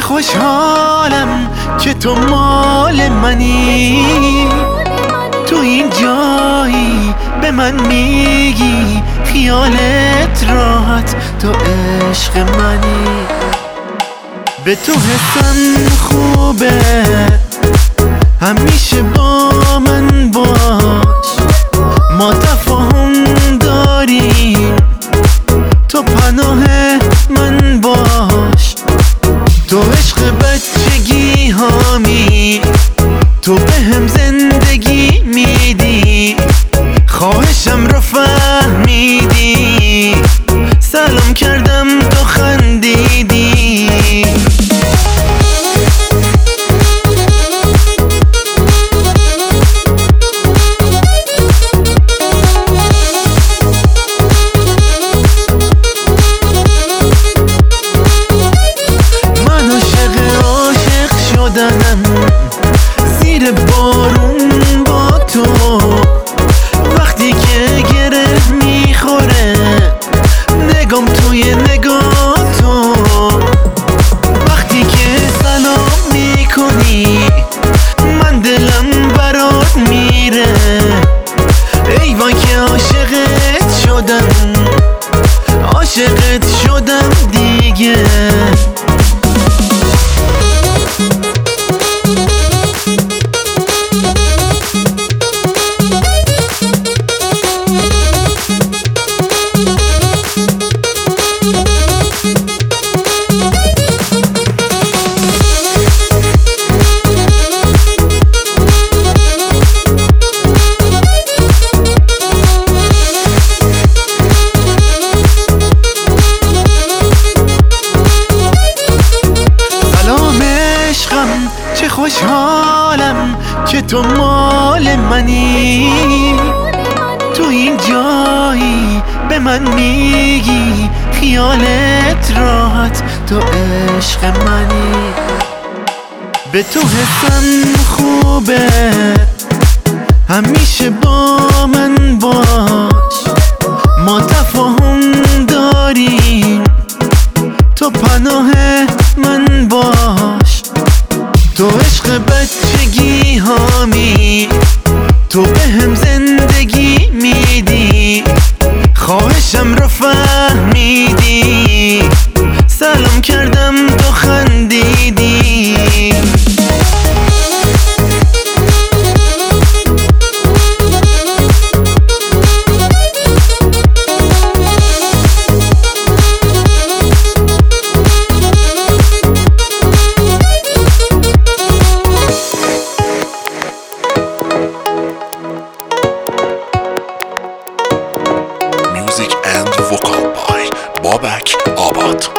خوشحالم که تو مال منی، تو این جایی به من میگی خیالت راحت، تو عشق منی. به تو حسم خوبه، همیشه با من باش، ما تفاهم داریم، تو پناه من باش. تو عشق بچگی هامی، تو به هم زندگی میدی، خواهشم رو فهمیدی، سلام کردم تو خندیدی. من عاشق شدنم زیر بارون با تو، وقتی که گره میخوره نگام توی نگاه تو، وقتی که سلام میکنی من دلم برات میره، ای وای که عاشقت شدم دیگه. چه خوشحالم که تو مال منی، تو این جایی به من میگی خیالت راحت، تو عشق منی. به تو حسم خوبه، همیشه با من باش، ما تفاهم داریم، تو پناه من باش. تو عشق بچگی هامی، تو به هم زندگی میدی، خواهشم رو فهمیدی، سلام کردم تو خندیدی. Music and vocal by Babak Abad.